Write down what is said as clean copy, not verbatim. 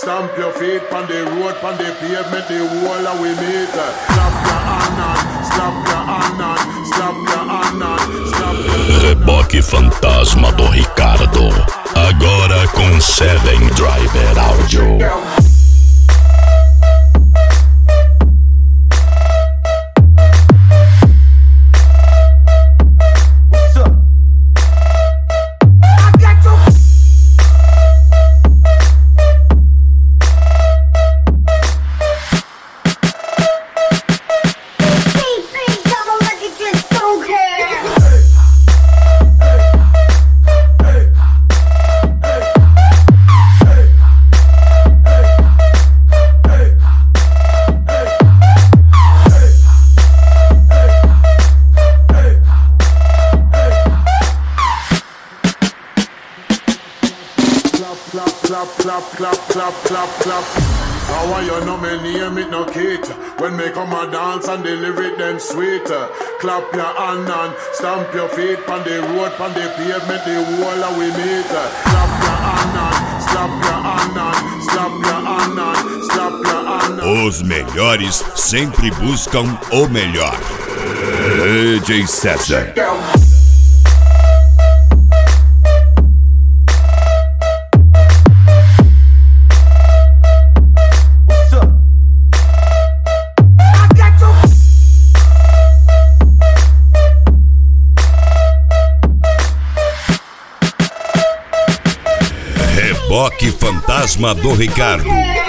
stamp your feet on the road, on the pavement, the wall of we meet. Slap your hand on, slap your hand on, slap your hand on, slap your hand on. Reboque Fantasma do Ricardo, agora com Seven Driver Audio. Clap. How you know me name it no Kate? When me come a dance and the lyric them sweet. Clap your hand and stamp your feet on the road, on the pavement, the wall of we meet. Clap your hand and slap your hand and slap your hand and slap your hand and. Os melhores sempre buscam o melhor. DJ César. Reboque Fantasma do Ricardo.